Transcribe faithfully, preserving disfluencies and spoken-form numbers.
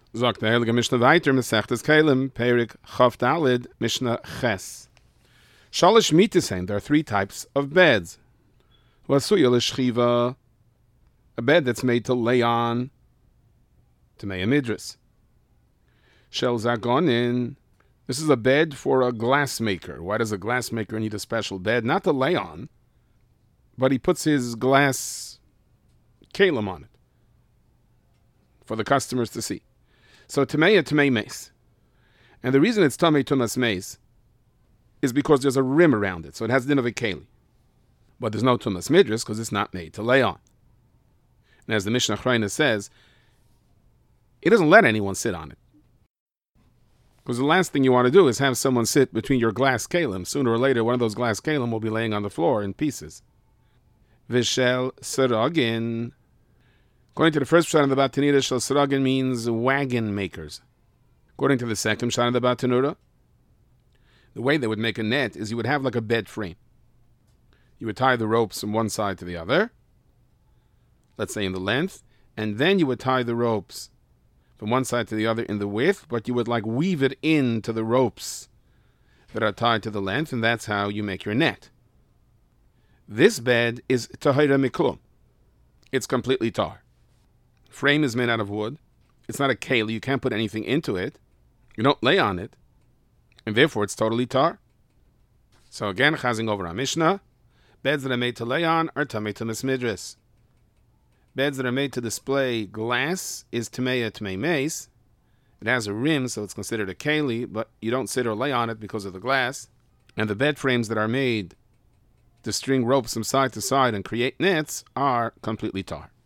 Sagt der Heilige Mishnah weiter, Mesechtes Kelim, Perik Chav Dalid, Mishnah Ches. Shalish Mitisain, there are three types of beds. Vasuya l'shchiva, a bed that's made to lay on, Tamei Midras. Shel Zagonin, this is a bed for a glassmaker. Why does a glassmaker need a special bed? Not to lay on, but he puts his glass kalim on it for the customers to see. So Tamei Tamei Meis. And the reason it's Tamei Tumas Meis is because there's a rim around it, so it has din of a keli. But there's no Tumas Midras because it's not made to lay on. And as the Mishnah Achrayna says, it doesn't let anyone sit on it. Because the last thing you want to do is have someone sit between your glass kalim. Sooner or later, one of those glass kalim will be laying on the floor in pieces. Vishel Saragin. According to the first Pshat in the Batanura, Shel Saragin means wagon makers. According to the second Pshat in the Batanura, the way they would make a net is you would have like a bed frame. You would tie the ropes from one side to the other, let's say in the length, and then you would tie the ropes from one side to the other in the width, but you would like weave it into the ropes that are tied to the length, and that's how you make your net. This bed is tahira miklum. It's completely tar. Frame is made out of wood. It's not a keli. You can't put anything into it. You don't lay on it. And therefore, it's totally tar. So again, chazing over our Mishnah, beds that are made to lay on are tamei tumas midras. Beds that are made to display glass is tamei tamei meis. It has a rim, so it's considered a keli, but you don't sit or lay on it because of the glass. And the bed frames that are made to string ropes from side to side and create nets are completely tar.